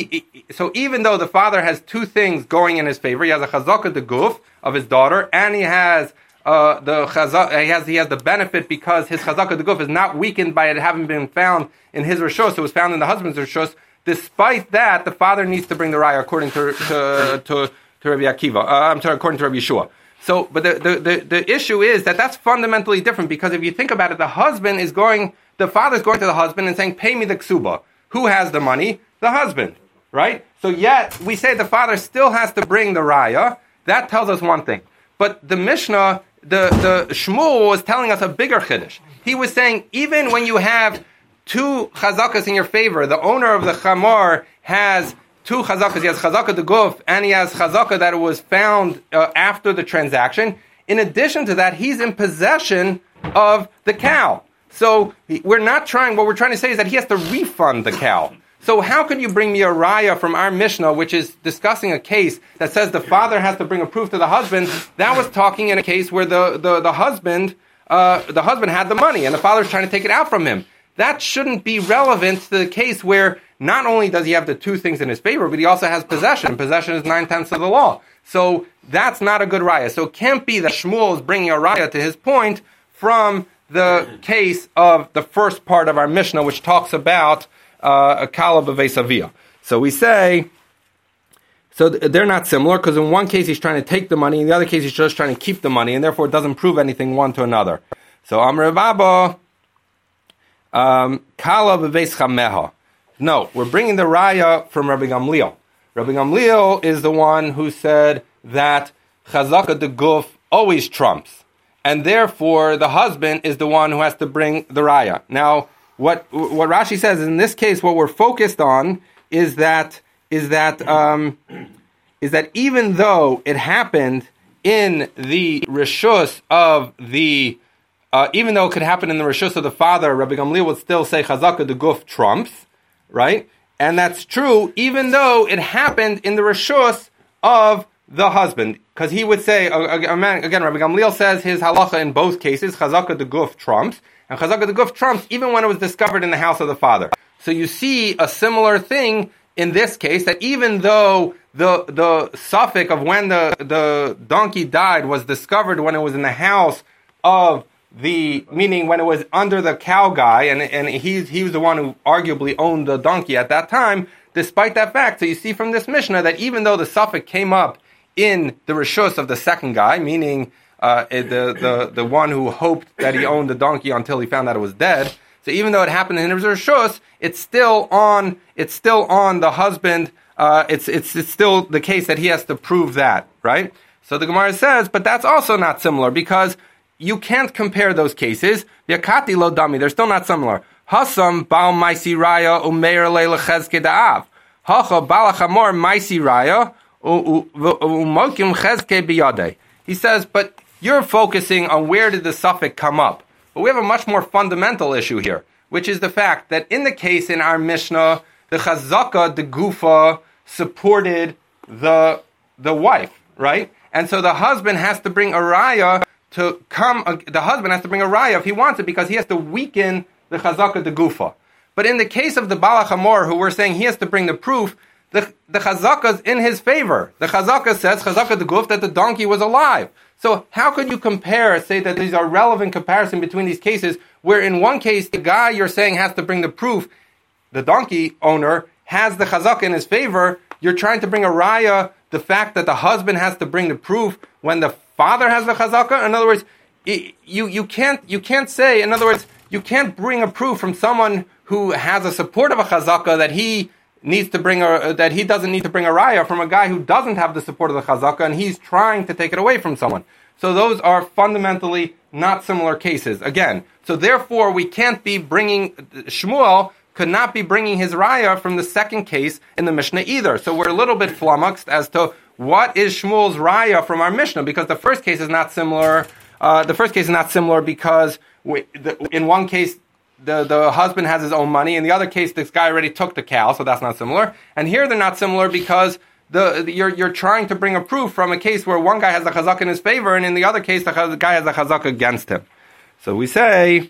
So even though the father has two things going in his favor, he has a chazaka de guf of his daughter, and he has uh, the chazaka, he has he has the benefit because his chazaka de guf is not weakened by it having been found in his reshus. It was found in the husband's reshus. Despite that, the father needs to bring the raya according to to to, to Rabbi Akiva. Uh, I'm sorry, according to Rabbi Yeshua. So, but the, the the the issue is that that's fundamentally different, because if you think about it, the husband is going, the father is going to the husband and saying, "Pay me the ksuba." Who has the money? The husband, right? So yet, we say the father still has to bring the raya. That tells us one thing. But the Mishnah, the, the Shmuel was telling us a bigger chiddush. He was saying, even when you have two chazakas in your favor, the owner of the chamor has two chazakas. He has chazaka de guf, and he has chazaka that it was found uh, after the transaction. In addition to that, he's in possession of the cow. So we're not trying, what we're trying to say is that he has to refund the cow. So how can you bring me a raya from our Mishnah, which is discussing a case that says the father has to bring a proof to the husband? That was talking in a case where the, the, the husband uh, the husband had the money and the father's trying to take it out from him. That shouldn't be relevant to the case where not only does he have the two things in his favor, but he also has possession. And possession is nine-tenths of the law. So that's not a good raya. So it can't be that Shmuel is bringing a raya to his point from the case of the first part of our Mishnah, which talks about uh, a kala b'veis avia. So we say, So th- they're not similar, because in one case he's trying to take the money, in the other case he's just trying to keep the money, and therefore it doesn't prove anything one to another. So Amr Baba, Kala Beves Chameha. No, we're bringing the raya from Rabbi Gamliel. Rabbi Gamliel is the one who said that Chazaka de Guf always trumps, and therefore the husband is the one who has to bring the raya. Now, what what Rashi says in this case, what we're focused on is that is that um, is that even though it happened in the rishus of the, uh, even though it could happen in the rishus of the father, Rabbi Gamliel would still say Chazaka de Guf trumps, right? And that's true even though it happened in the rishus of the husband, because he would say, again, Rabbi Gamliel says his halacha in both cases, Chazaka de Guf trumps, and Chazaka de Guf trumps even when it was discovered in the house of the father. So you see a similar thing in this case, that even though the the suffix of when the, the donkey died was discovered when it was in the house of the, meaning when it was under the cow guy, and and he, he was the one who arguably owned the donkey at that time, despite that fact, so you see from this Mishnah that even though the suffix came up in the rishus of the second guy, meaning uh, the, the, the one who hoped that he owned the donkey until he found out it was dead, so even though it happened in his rishus, it's still on, it's still on the husband, uh, it's, it's, it's still the case that he has to prove that, right? So the Gemara says, but that's also not similar, because you can't compare those cases. Yakati lo dami, they're still not similar. Hasam bal maisi raya umeir leila chezke da'av. Hacha balachamor maisi raya umokim chezke biyadei. He says, but you're focusing on where did the suffix come up. But we have a much more fundamental issue here, which is the fact that in the case in our Mishnah, the chazaka, the gufa, supported the the wife, right? And so the husband has to bring a raya to come, uh, the husband has to bring a raya if he wants it, because he has to weaken the chazaka, the gufa. But in the case of the balach hamor, who we're saying he has to bring the proof, the, the chazaka is in his favor. The chazaka says, chazaka the guf, that the donkey was alive. So how could you compare, say that these are relevant comparison between these cases, where in one case the guy you're saying has to bring the proof, the donkey owner has the chazaka in his favor, you're trying to bring a raya, the fact that the husband has to bring the proof when the father has the chazaka? In other words, you, you can't you can't say, in other words, you can't bring a proof from someone who has a support of a chazaka that he needs to bring a, that he doesn't need to bring a raya from a guy who doesn't have the support of the chazaka and he's trying to take it away from someone. So those are fundamentally not similar cases. Again, so therefore we can't be bringing, Shmuel could not be bringing his raya from the second case in the Mishnah either. So we're a little bit flummoxed as to what is Shmuel's raya from our Mishnah, because the first case is not similar. Uh, the first case is not similar because we, the, in one case the, the husband has his own money, in the other case this guy already took the cow, so that's not similar. And here they're not similar because the, the you're you're trying to bring a proof from a case where one guy has the chazak in his favor, and in the other case the, the guy has the chazak against him. So we say,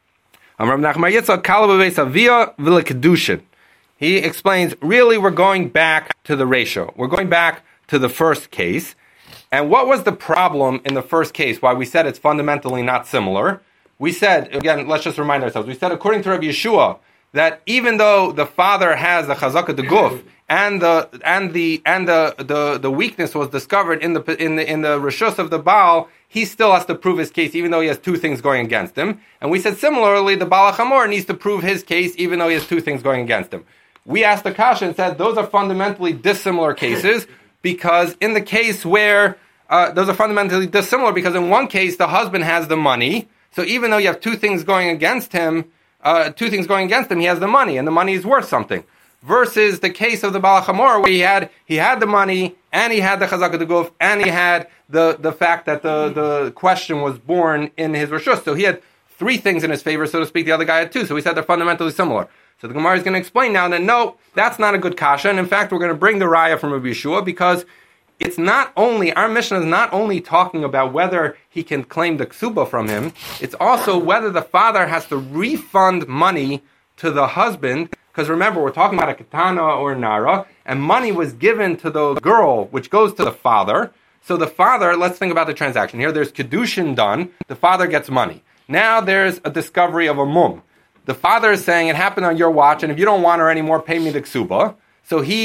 he explains, really we're going back to the ratio. We're going back to the first case. And what was the problem in the first case? Why we said it's fundamentally not similar? We said, again, let's just remind ourselves, we said according to Rabbi Yeshua, that even though the father has the chazaka de guf, and the and the and the, the, the weakness was discovered in the in the in the rishus of the Baal, he still has to prove his case, even though he has two things going against him. And we said similarly, the Baal HaChamor needs to prove his case, even though he has two things going against him. We asked the kasha and said those are fundamentally dissimilar cases, because in the case where uh, those are fundamentally dissimilar, because in one case the husband has the money, so even though you have two things going against him, uh, two things going against him, he has the money, and the money is worth something. Versus the case of the Baal HaChamor, where he had he had the money, and he had the chazaka de guf, and he had the, the fact that the, the question was born in his rishus. So he had three things in his favor, so to speak. The other guy had two. So we said they're fundamentally similar. So the Gemara is going to explain now that no, that's not a good kasha. And in fact, we're going to bring the raya from Rabbi Yeshua, because it's not only, our Mishnah is not only talking about whether he can claim the ksuba from him, it's also whether the father has to refund money to the husband. Because remember, we're talking about a katana or a nara, and money was given to the girl, which goes to the father. So the father, let's think about the transaction here. There's kedushin done. The father gets money. Now there's a discovery of a mum. The father is saying, it happened on your watch, and if you don't want her anymore, pay me the ksuba. So he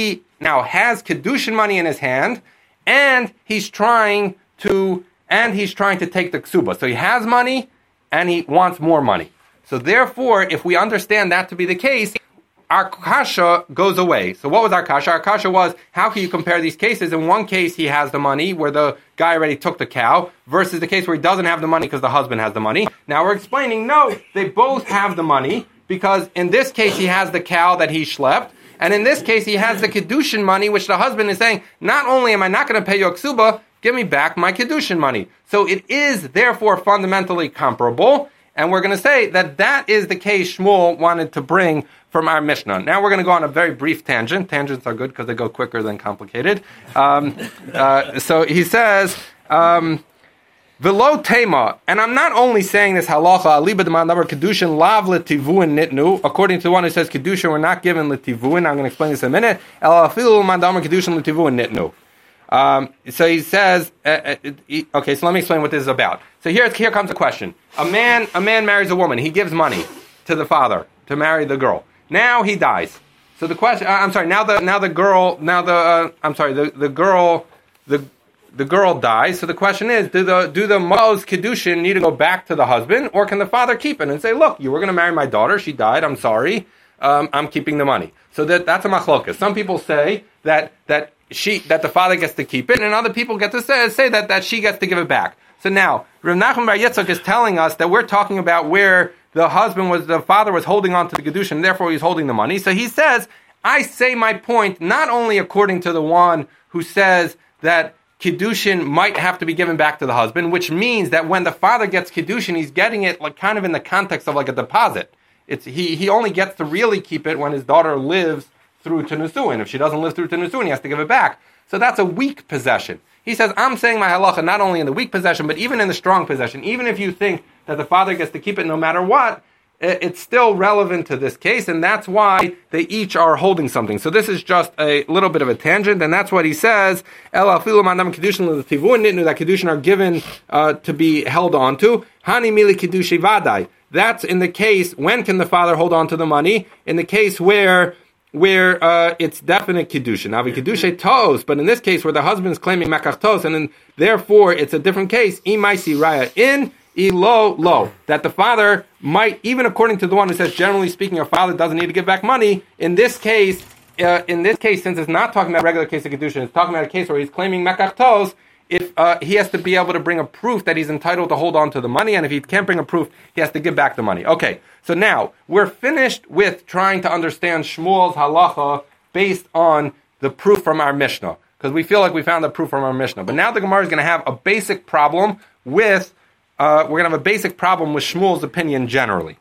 now has Kedushin money in his hand, and he's trying to and he's trying to take the ksuba. So he has money, and he wants more money. So therefore, if we understand that to be the case, our kasha goes away. So what was our kasha? Our kasha was, how can you compare these cases? In one case, he has the money, where the guy already took the cow, versus the case where he doesn't have the money because the husband has the money. Now we're explaining, no, they both have the money, because in this case, he has the cow that he schlepped, and in this case, he has the Kedushin money, which the husband is saying, not only am I not going to pay you a ksuba, give me back my Kedushin money. So it is, therefore, fundamentally comparable, and we're going to say that that is the case Shmuel wanted to bring from our Mishnah. Now we're going to go on a very brief tangent. Tangents are good because they go quicker than complicated. Um, uh, so he says, um, Velo tema, and I'm not only saying this halacha, aliba demand number kedushin lav letivuin nitnu, according to the one who says kedushin were not given letivuin. I'm going to explain this in a minute. El afilu mandamar kedushin letivuin nitnu. Um, so he says, uh, uh, he, okay, so let me explain what this is about. So here, here comes a question. A man, a man marries a woman. He gives money to the father to marry the girl. Now he dies. So the question, uh, I'm sorry, now the, now the girl, now the, uh, I'm sorry, the, the girl, the, the girl dies. So the question is, do the, do the Mao's Kedushin need to go back to the husband, or can the father keep it and say, look, you were going to marry my daughter, she died, I'm sorry, um, I'm keeping the money. So that, that's a machlokas. Some people say that, that she, that the father gets to keep it, and other people get to say, say that, that she gets to give it back. So now, Rav Nachman Bar Yitzchak is telling us that we're talking about where the husband was, the father was holding on to the Kedushin, and therefore he's holding the money. So he says, I say my point not only according to the one who says that Kedushin might have to be given back to the husband, which means that when the father gets Kedushin, he's getting it like kind of in the context of like a deposit. It's he he only gets to really keep it when his daughter lives through to Nusuin. If she doesn't live through to Nusuin, he has to give it back. So that's a weak possession. He says, I'm saying my halacha not only in the weak possession, but even in the strong possession. Even if you think that the father gets to keep it no matter what, it's still relevant to this case, and that's why they each are holding something. So this is just a little bit of a tangent, and that's what he says. El afilu mandam kedushin l'tivun nitnu, that kedushin are given uh, to be held on to. Hani mili kedushi vadai. That's in the case, when can the father hold on to the money? In the case where where uh, it's definite kedushin. Avi kedushay tos, but in this case where the husband's claiming makach tos, and then therefore it's a different case. Imaisi raya in. Elo lo, that the father might, even according to the one who says, generally speaking, a father doesn't need to give back money. In this case, uh, in this case, since it's not talking about a regular case of kedushin, it's talking about a case where he's claiming mekach tos. If uh, he has to be able to bring a proof that he's entitled to hold on to the money, and if he can't bring a proof, he has to give back the money. Okay, so now we're finished with trying to understand Shmuel's halacha based on the proof from our Mishnah, because we feel like we found the proof from our Mishnah. But now the Gemara is going to have a basic problem with. Uh, we're going to have a basic problem with Shmuel's opinion generally.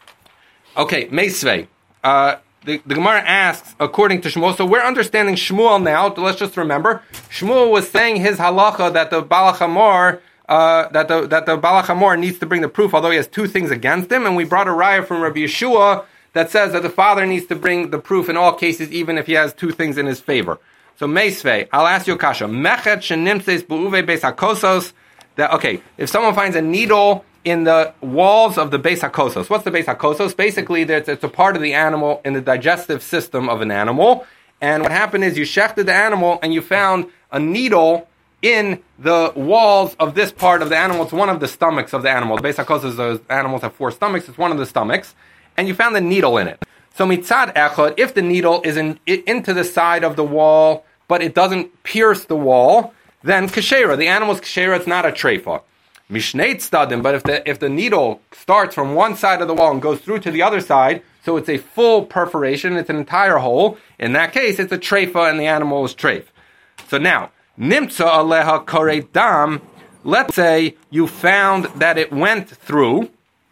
Okay, Meisvei. Uh, the, the Gemara asks, according to Shmuel, so we're understanding Shmuel now. Let's just remember, Shmuel was saying his halacha that the Balach Hamor, uh, that the that the Balach Hamor needs to bring the proof, although he has two things against him, and we brought a raya from Rabbi Yeshua that says that the father needs to bring the proof in all cases, even if he has two things in his favor. So Meisvei, I'll ask you a kasha. Mechet shenimses bu'uve beis hakosos. That, okay, if someone finds a needle in the walls of the Beis HaKosos, what's the Beis HaKosos? Basically, it's, it's a part of the animal in the digestive system of an animal. And what happened is you shechted the animal and you found a needle in the walls of this part of the animal. It's one of the stomachs of the animal. The Beis HaKosos, those animals have four stomachs. It's one of the stomachs. And you found the needle in it. So mitzad echad, if the needle is in, into the side of the wall, but it doesn't pierce the wall, then kashera, the animal's kashera, it's not a treifa. Mishneit stadim, but if the if the needle starts from one side of the wall and goes through to the other side, so it's a full perforation, it's an entire hole, in that case, it's a treifa and the animal is treif. So now, nimtza aleha korei dam, let's say you found that it went through,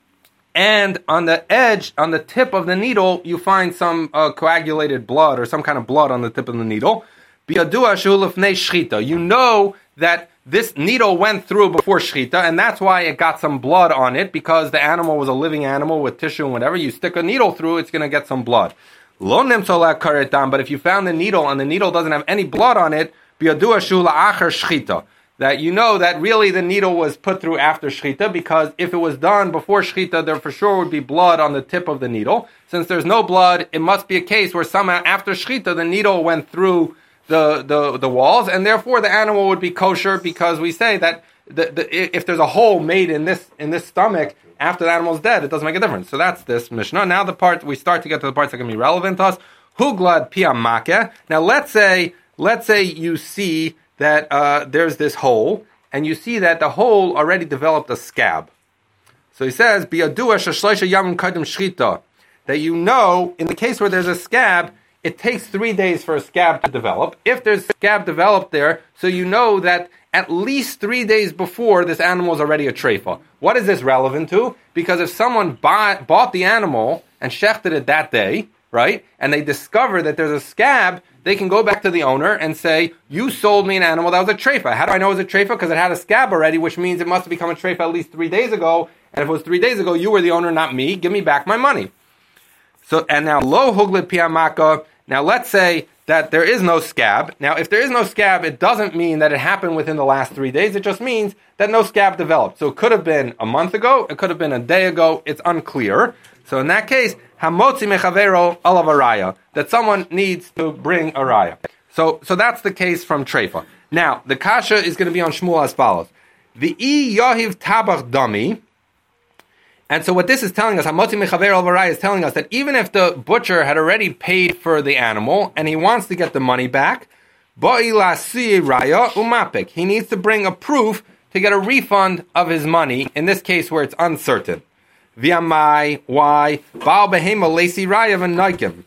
and on the edge, on the tip of the needle, you find some uh, coagulated blood or some kind of blood on the tip of the needle. You know that this needle went through before shchita, and that's why it got some blood on it, because the animal was a living animal with tissue and whatever. You stick a needle through, it's going to get some blood. But if you found the needle and the needle doesn't have any blood on it, that you know that really the needle was put through after shechita, because if it was done before shechita, there for sure would be blood on the tip of the needle. Since there's no blood, it must be a case where somehow after shechita, the needle went through the, the, the walls, and therefore the animal would be kosher, because we say that the, the, if there's a hole made in this in this stomach after the animal's dead, it doesn't make a difference. So that's this Mishnah. Now the part, we start to get to the parts that can be relevant to us. Huglad piyamake. Now let's say, let's say you see that uh, there's this hole, and you see that the hole already developed a scab. So he says, Biyadua shashleisha yamim kadem shchita, that you know, in the case where there's a scab, it takes three days for a scab to develop. If there's a scab developed there, so you know that at least three days before this animal is already a treifa. What is this relevant to? Because if someone bought, bought the animal and shechted it that day, right, and they discover that there's a scab, they can go back to the owner and say, you sold me an animal that was a treifa. How do I know it was a treifa? Because it had a scab already, which means it must have become a treifa at least three days ago. And if it was three days ago, you were the owner, not me. Give me back my money. So, and now, lo huglid piyamaka. Now, let's say that there is no scab. Now, if there is no scab, it doesn't mean that it happened within the last three days. It just means that no scab developed. So it could have been a month ago. It could have been a day ago. It's unclear. So in that case, hamotzi mechavero alav araya, that someone needs to bring a raya. So, so that's the case from treifa. Now, the kasha is going to be on Shmuel as follows. The i yahiv tabach dami. And so what this is telling us, hamotzi mechavero alav araya, is telling us that even if the butcher had already paid for the animal and he wants to get the money back, ba'i lasi raya umapik, he needs to bring a proof to get a refund of his money, in this case where it's uncertain. V'amai, why? Baal behema lesi rayav and noikim.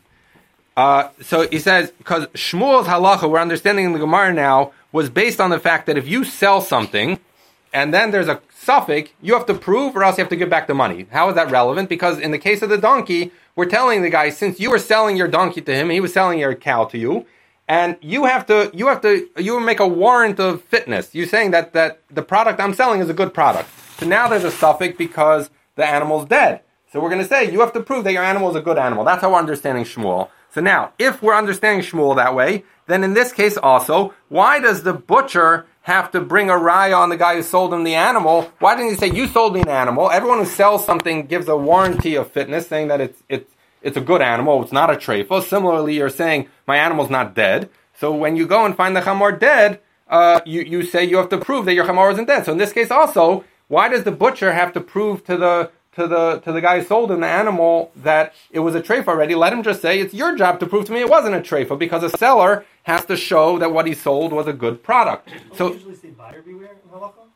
Uh, so he says, because Shmuel's halacha, we're understanding in the Gemara now, was based on the fact that if you sell something, and then there's a suffix, you have to prove, or else you have to give back the money. How is that relevant? Because in the case of the donkey, we're telling the guy, since you were selling your donkey to him, he was selling your cow to you, and you have to, you have to, you make a warrant of fitness. You're saying that, that the product I'm selling is a good product. So now there's a suffix because the animal's dead. So we're going to say, you have to prove that your animal is a good animal. That's how we're understanding Shmuel. So now, if we're understanding Shmuel that way, then in this case also, why does the butcher have to bring a raya on the guy who sold him the animal? Why didn't he say, you sold me an animal? Everyone who sells something gives a warranty of fitness, saying that it's it's it's a good animal, it's not a treifa. Similarly, you're saying, my animal's not dead. So when you go and find the chamor dead, uh, you, you say you have to prove that your chamor isn't dead. So in this case also, why does the butcher have to prove to the to the to the guy who sold him the animal that it was a treifa already? Let him just say, it's your job to prove to me it wasn't a treifa, because a seller has to show that what he sold was a good product. Don't So, we usually say buyer beware in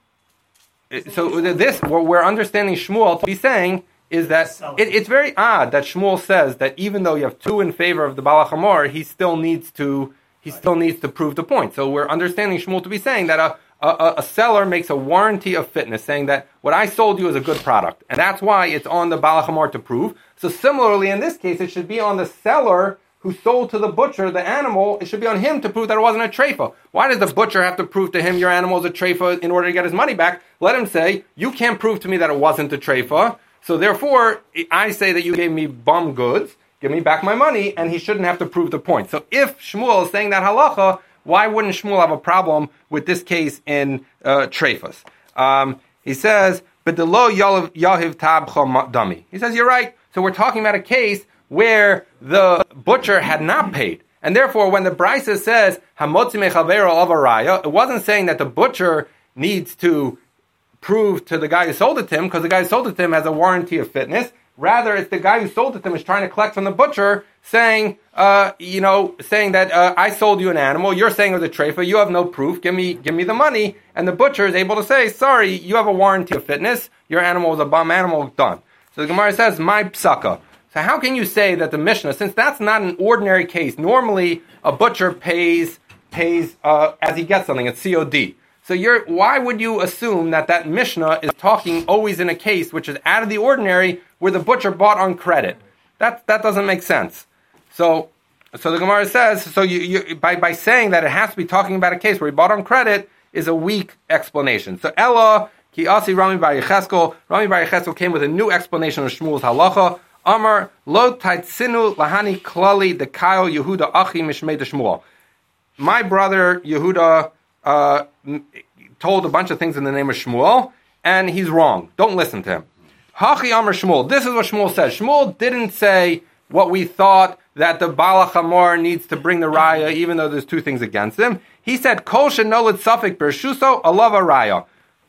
halacha? so this, what we're understanding Shmuel to be saying is that it, it's very odd that Shmuel says that even though you have two in favor of the Baal HaChamor, he still needs to he still needs to prove the point. So we're understanding Shmuel to be saying that a A, a seller makes a warranty of fitness, saying that what I sold you is a good product. And that's why it's on the Baal HaChamor to prove. So similarly, in this case, it should be on the seller who sold to the butcher the animal. It should be on him to prove that it wasn't a treifa. Why does the butcher have to prove to him your animal is a treifa in order to get his money back? Let him say, you can't prove to me that it wasn't a treifa, so therefore, I say that you gave me bum goods, give me back my money, and he shouldn't have to prove the point. So if Shmuel is saying that halacha, why wouldn't Shmuel have a problem with this case in uh, treifas? Um, he says, but the lo yahiv tabcha dami. He says, you're right. So we're talking about a case where the butcher had not paid. And therefore, when the Brisa says, hamotzi mechavero of araya, it wasn't saying that the butcher needs to prove to the guy who sold it to him, because the guy who sold it to him has a warranty of fitness. Rather, it's the guy who sold it to him is trying to collect from the butcher, saying, uh, you know, saying that uh, I sold you an animal. You're saying it was a treifa. You have no proof. Give me, give me the money. And the butcher is able to say, sorry, you have a warranty of fitness. Your animal was a bum animal. Done. So the Gemara says, my psaka. So how can you say that the Mishnah, since that's not an ordinary case, normally a butcher pays pays uh, as he gets something. It's C O D. So you're, why would you assume that that Mishnah is talking always in a case which is out of the ordinary, where the butcher bought on credit? That that doesn't make sense. So so the Gemara says, so you, you by, by saying that it has to be talking about a case where he bought on credit is a weak explanation. So Ella, ki asi Rami bar Yecheskel, Rami bar Yecheskel came with a new explanation of Shmuel's halacha. Amar lo taitzinu lahani klali dekayo Yehuda achi mishmei de Shmuel. My brother Yehuda uh, told a bunch of things in the name of Shmuel, and he's wrong. Don't listen to him. Hachi Amar Shmuel. This is what Shmuel says. Shmuel didn't say what we thought, that the Baal HaChamor needs to bring the raya, even though there's two things against him. He said, Kol shenolad safek bershuso alava raya.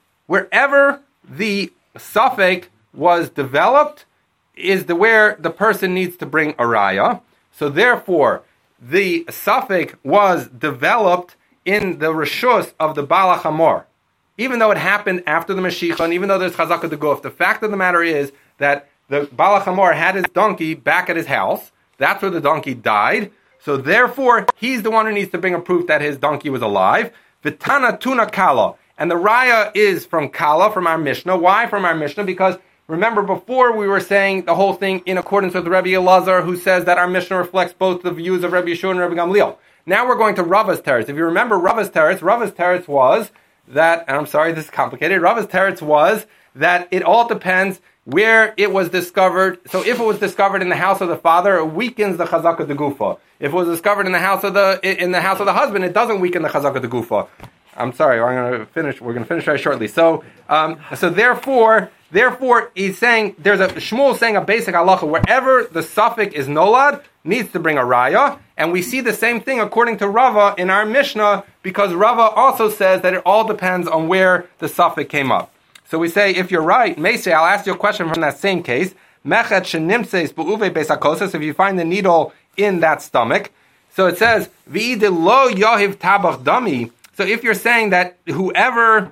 Wherever the safek was developed is the where the person needs to bring a raya. So therefore, the safek was developed in the reshus of the Baal HaChamor. Even though it happened after the Mashiach, and even though there's Chazaka de Guf, the fact of the matter is that the Baal HaChamor had his donkey back at his house. That's where the donkey died. So therefore, he's the one who needs to bring a proof that his donkey was alive. Vitana tuna kala. And the raya is from kala, from our Mishnah. Why from our Mishnah? Because remember before we were saying the whole thing in accordance with Rabbi Elazar, who says that our Mishnah reflects both the views of Rabbi Yeshua and Rabbi Gamliel. Now we're going to Rava's Teretz. If you remember Rava's Teretz, Rava's Teretz was that, and I'm sorry this is complicated, Rava's Teretz was that it all depends where it was discovered. So if it was discovered in the house of the father, it weakens the chazaka de gufa. If it was discovered in the house of the in the house of the husband, it doesn't weaken the chazaka de gufa. I'm sorry, I'm going to finish. We're going to finish very shortly. So, um, so therefore, therefore, he's saying there's a Shmuel saying a basic halacha wherever the suffix is nolad needs to bring a raya, and we see the same thing according to Rava in our Mishnah because Rava also says that it all depends on where the suffix came up. So we say, if you're right, Meisei, I'll ask you a question from that same case. Mechet shenimtzeis b'uve beisakosas, if you find the needle in that stomach. So it says, V'ide lo yohiv tabach dami. So if you're saying that whoever,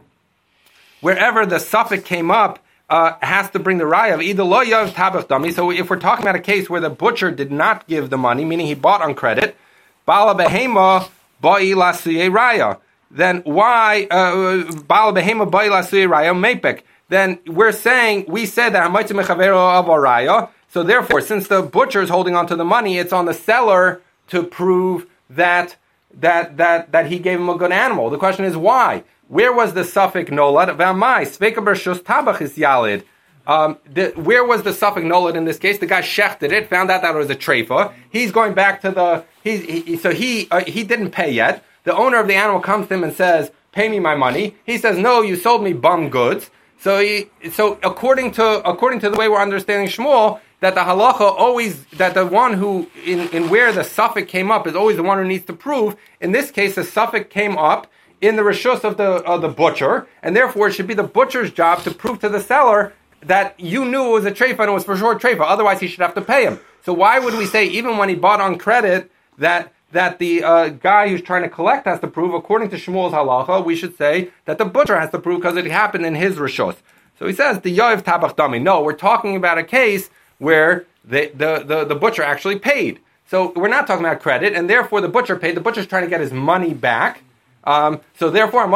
wherever the suffix came up, uh, has to bring the raya of V'ide lo yohiv tabach dami. So if we're talking about a case where the butcher did not give the money, meaning he bought on credit, Bala behema ba'i lasuye raya. Then why Baal Behema Baila Raya Mepek? Then we're saying we said that Hamaitz Mechavero of Raya. So therefore, since the butcher is holding on to the money, it's on the seller to prove that that that that he gave him a good animal. The question is why? Where was the suffix nolad? V'amai Sveka Bershus Tabach is Yalid. Um, the, where was the suffix nolad in this case? The guy shechted it, found out that it was a treifa. He's going back to the he's he, so he uh, he didn't pay yet. The owner of the animal comes to him and says, "Pay me my money." He says, "No, you sold me bum goods." So, he, so according to according to the way we're understanding Shmuel, that the halacha always that the one who in, in where the suffix came up is always the one who needs to prove. In this case, the suffix came up in the reshus of the of the butcher, and therefore it should be the butcher's job to prove to the seller that you knew it was a treifa and it was for sure treifa. Otherwise, he should have to pay him. So why would we say even when he bought on credit that? that the uh, guy who's trying to collect has to prove, according to Shmuel's halacha, we should say that the butcher has to prove because it happened in his reshus. So he says, the yoiv tabach dami. No, we're talking about a case where the, the, the, the butcher actually paid. So we're not talking about credit, and therefore the butcher paid. The butcher's trying to get his money back. Um, so therefore,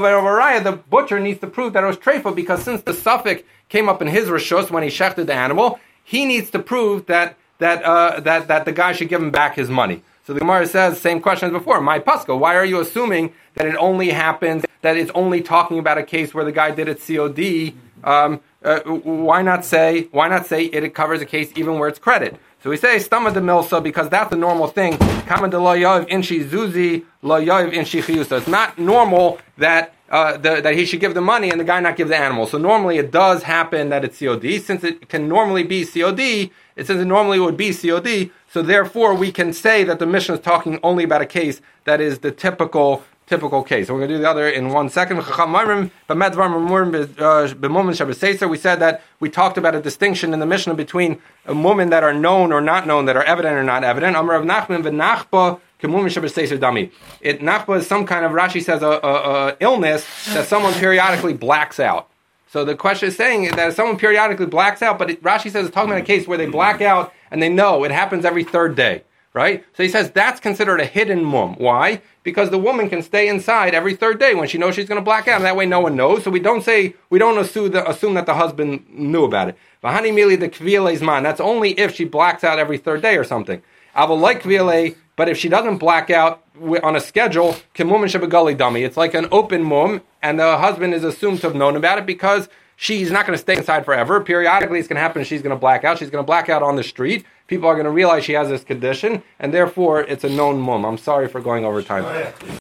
the butcher needs to prove that it was treifa because since the suffix came up in his reshus when he shechted the animal, he needs to prove that, that, uh, that, that the guy should give him back his money. So the Gemara says, same question as before. My Pasco, why are you assuming that it only happens, that it's only talking about a case where the guy did it C O D? Um, uh, why not say, why not say it covers a case even where it's credit? So we say, Stama de Milsa, because that's the normal thing. Kama de lo yav inshi zuzi, lo yav inshi chiyusa. It's not normal that, uh, the, that he should give the money and the guy not give the animal. So normally it does happen that it's C O D. Since it can normally be C O D, it says it normally would be C O D, so therefore we can say that the Mishnah is talking only about a case that is the typical typical case. So we're going to do the other in one second. We said that we talked about a distinction in the Mishnah between a mumin that are known or not known, that are evident or not evident. Amar of Nachman v'nachba kemumin shabboseiser dami. It nachba is some kind of, Rashi says, a, a, a illness that someone periodically blacks out. So the question is saying that if someone periodically blacks out, but it, Rashi says it's talking about a case where they black out and they know it happens every third day, right? So he says that's considered a hidden mum. Why? Because the woman can stay inside every third day when she knows she's going to black out, and that way no one knows. So we don't say, we don't assume, the, assume that the husband knew about it. V'hani mili the kvile man. That's only if she blacks out every third day or something. Aval like kvile, but if she doesn't black out on a schedule, kemumin shabagali dummy. It's like an open mum, and the husband is assumed to have known about it because she's not going to stay inside forever. Periodically, it's going to happen. She's going to black out. She's going to black out on the street. People are going to realize she has this condition, and therefore, it's a known mum. I'm sorry for going over time.